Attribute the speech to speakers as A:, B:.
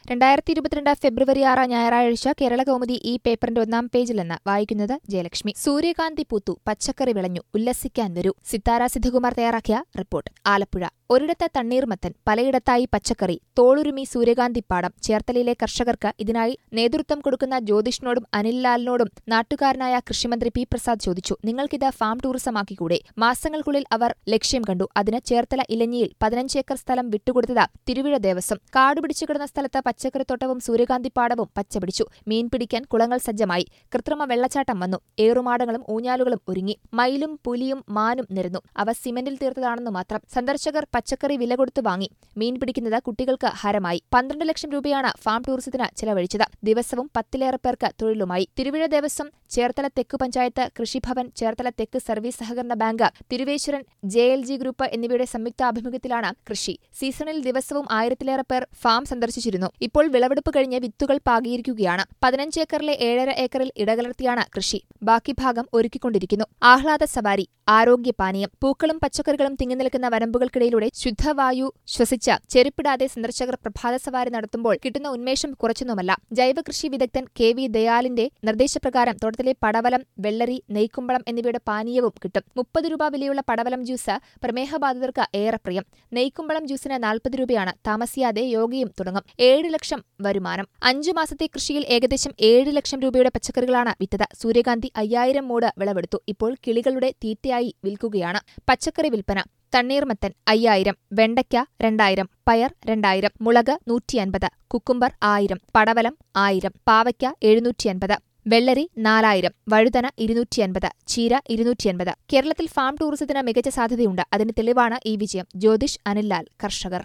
A: 2022 ഫെബ്രുവരി 6 ഞായറാഴ്ച കേരളകൗമുദി ഈ പേപ്പറിന്റെ ഒന്നാം പേജിൽ നിന്ന് വായിക്കുന്നത് ജയലക്ഷ്മി. സൂര്യകാന്തി പൂത്തു, പച്ചക്കറി വിളഞ്ഞു, ഉല്ലസിക്കാൻ വരൂ. സിത്താര സിദ്ധകുമാർ തയ്യാറാക്കിയ റിപ്പോർട്ട്. ആലപ്പുഴ. ഒരിടത്ത് തണ്ണീർമത്തൻ, പലയിടത്തായി പച്ചക്കറി, തോളുരുമി സൂര്യകാന്തിപ്പാടം. ചേർത്തലയിലെ കർഷകർക്ക് ഇതിനായി നേതൃത്വം കൊടുക്കുന്ന ജ്യോതിഷിനോടും അനിൽലാലിനോടും നാട്ടുകാരനായ കൃഷിമന്ത്രി പി പ്രസാദ് ചോദിച്ചു. നിങ്ങൾക്കിത് ഫാം ടൂറിസമാക്കിക്കൂടെ? മാസങ്ങൾക്കുള്ളിൽ അവർ ലക്ഷ്യം കണ്ടു. അതിന് ചേർത്തല ഇലഞ്ഞിയിൽ 15 ഏക്കർ സ്ഥലം വിട്ടുകൊടുത്തത് തിരുവിഴ ദേവസ്വം. കാടുപിടിച്ചു കിടന്ന സ്ഥലത്ത് പച്ചക്കറിത്തോട്ടവും സൂര്യകാന്തിപ്പാടവും പച്ചപിടിച്ചു. മീൻ പിടിക്കാൻ കുളങ്ങൾ സജ്ജമായി. കൃത്രിമ വെള്ളച്ചാട്ടം വന്നു. ഏറുമാടങ്ങളും ഊഞ്ഞാലുകളും ഒരുങ്ങി. മയിലും പുലിയും മാനും നിരന്നു. അവ സിമന്റിൽ തീർത്തതാണെന്നു മാത്രം. സന്ദർശകർ പച്ചക്കറി വില കൊടുത്തു വാങ്ങി. മീൻ പിടിക്കുന്നത് കുട്ടികൾക്ക് ഹരമായി. 12 ലക്ഷം രൂപയാണ് ഫാം ടൂറിസത്തിന് ചെലവഴിച്ചത്. ദിവസവും 10ലേറെ പേർക്ക് തൊഴിലുമായി. തിരുവിഴ ദേവസ്വം, ചേർത്തല തെക്ക് പഞ്ചായത്ത്, കൃഷിഭവൻ, ചേർത്തല തെക്ക് സർവീസ് സഹകരണ ബാങ്ക്, തിരുവേശ്വരൻ JLG ഗ്രൂപ്പ് എന്നിവയുടെ സംയുക്താഭിമുഖ്യത്തിലാണ് കൃഷി. സീസണിൽ ദിവസവും 1000ലേറെ പേർ ഫാം സന്ദർശിച്ചിരുന്നു. ഇപ്പോൾ വിളവെടുപ്പ് കഴിഞ്ഞ് വിത്തുകൾ പാകിയിരിക്കുകയാണ്. 15 ഏക്കറിലെ 7.5 ഏക്കറിൽ ഇടകലർത്തിയാണ് കൃഷി. ബാക്കി ഭാഗം ഒരുക്കിക്കൊണ്ടിരിക്കുന്നു. ആഹ്ലാദ സവാരി, ആരോഗ്യപാനീയം. പൂക്കളും പച്ചക്കറികളും തിങ്ങി നിൽക്കുന്ന വരമ്പുകൾക്കിടയിലൂടെ ശുദ്ധവായു ശ്വസിച്ച് ചെരുപ്പിടാതെ സന്ദർശകർ പ്രഭാത സവാരി നടത്തുമ്പോൾ കിട്ടുന്ന ഉന്മേഷം കുറച്ചൊന്നുമല്ല. ജൈവകൃഷി വിദഗ്ധൻ KV ദയാലിന്റെ നിർദ്ദേശപ്രകാരം തോട്ടത്തിലെ പടവലം, വെള്ളരി, നെയ്ക്കുമ്പളം എന്നിവയുടെ പാനീയവും കിട്ടും. 30 രൂപ വിലയുള്ള പടവലം ജ്യൂസ് പ്രമേഹബാധിതർക്ക് ഏറെ പ്രിയം. നെയ്ക്കുമ്പളം ജ്യൂസിന് 40 രൂപയാണ്. താമസിയാതെ യോഗയും തുടങ്ങും. 7 ലക്ഷം വരുമാനം. 5 മാസത്തെ കൃഷിയിൽ ഏകദേശം 7 ലക്ഷം രൂപയുടെ പച്ചക്കറികളാണ് വിറ്റത്. സൂര്യകാന്തി 5000 മൂട് വിളവെടുത്തു. ഇപ്പോൾ കിളികളുടെ തീറ്റയായി വിൽക്കുകയാണ്. പച്ചക്കറി വിൽപ്പന. തണ്ണീർമത്തൻ 5000, വെണ്ടയ്ക്ക 2000, പയർ 2000, മുളക് 150, കുക്കുംബർ 1000, പടവലം 1000, പാവയ്ക്ക 750, വെള്ളരി 4000, വഴുതന 250, ചീര 250. കേരളത്തിൽ ഫാം ടൂറിസത്തിന് മികച്ച സാധ്യതയുണ്ട്. അതിന് തെളിവാണ് ഈ വിജയം. ജ്യോതിഷ്, അനിൽലാൽ, കർഷകർ.